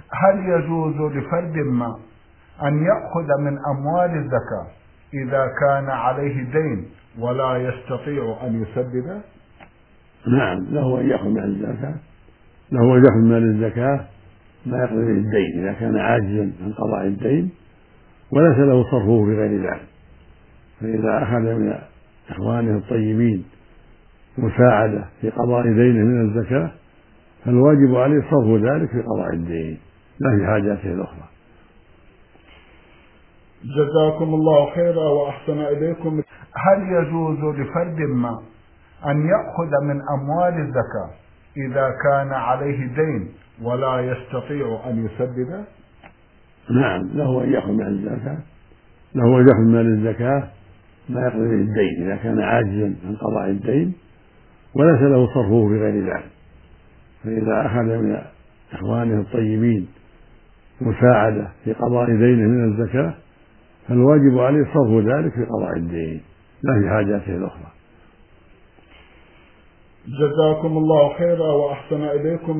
هل يجوز لفرد ما أن يأخذ من أموال الزكاة إذا كان عليه دين ولا يستطيع أن يسدده؟ نعم، له أن يأخذ مال الزكاة، له أن يأخذ مال الزكاة ما يقضي به الدين إذا كان عاجزا عن قضاء الدين وليس له صرفه بغير ذلك. فإذا أخذ من إخوانه الطيبين مساعدة في قضاء دينه من الزكاة فالواجب عليه صرف ذلك في قضاء الدين لا في حاجاته الأخرى. جزاكم الله خيرا وأحسن إليكم. هل يجوز لفرد ما أن يأخذ من أموال الزكاة إذا كان عليه دين ولا يستطيع أن يسدده؟ نعم، له أن يأخذ مال الزكاة، له أن يأخذ مال الزكاة ما يقضي به الدين إذا كان عاجزا عن قضاء الدين وليس له صرفه بغير ذلك. فإذا أخذ من إخوانه الطيبين مساعدة في قضاء دينه من الزكاة فالواجب عليه صرف ذلك في قضاء الدين لا في حاجاته الأخرى. جزاكم الله خيرا وأحسن إليكم.